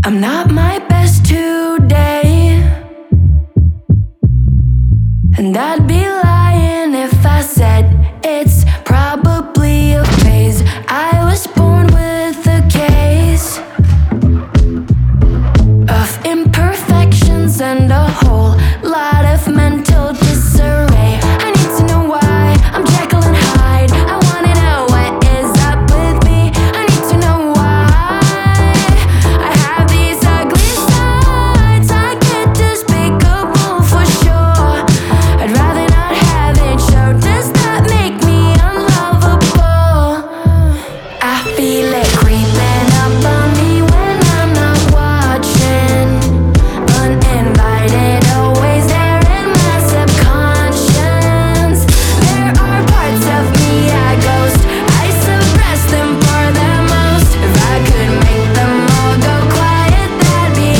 I'm not my best today, and I'd be lying if I said it's probably a phase. I was born with a case of imperfections and a whole lot of mental disarray. I need to know why I'm Jekyll and Hyde. I wanna know what is up with me. I need to know why I have these ugly sides. I get despicable for sure. I'd rather not have it show. Does that make me unlovable? I feel it creeping up on me when I'm not watching. Uninvited, always there in my subconscious. There are parts of me I ghost. I suppress them for the most. If I could make them all go quiet, that'd be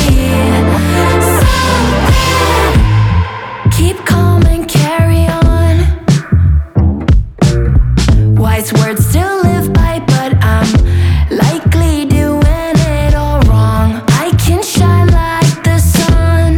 something. Keep calm and carry on. Wise words still live by, but I'm likely doing it all wrong. I can shine like the sun,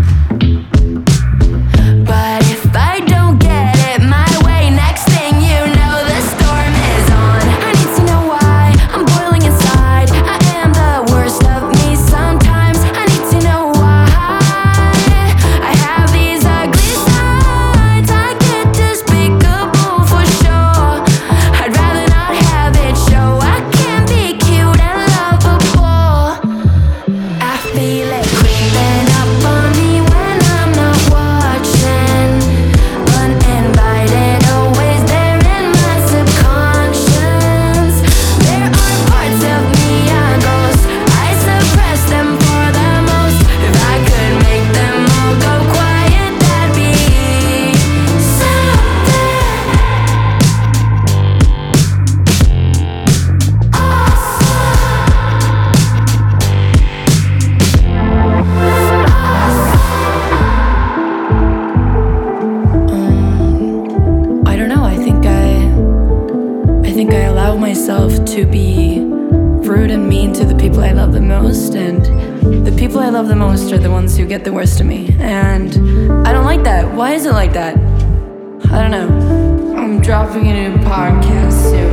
but if I don't get it my way, next thing you know, the storm is on. I need to know why I'm boiling inside. I am the worst of me sometimes. I need to know why I have these ugly sides. I get despicable for sure. I'd rather not have it show. I can be cute and lovable. I feel it creeping up on me when I'm not watching. Uninvited, always there in my subconscious. There are parts of me I ghost. I suppress them for the most. If I could make them all go quiet, that'd be something I don't know. I think I allow myself to be rude and mean to the people I love the most, and the people I love the most are the ones who get the worst of me. And I don't like that. Why is it like that? I don't know. I'm dropping a new podcast soon.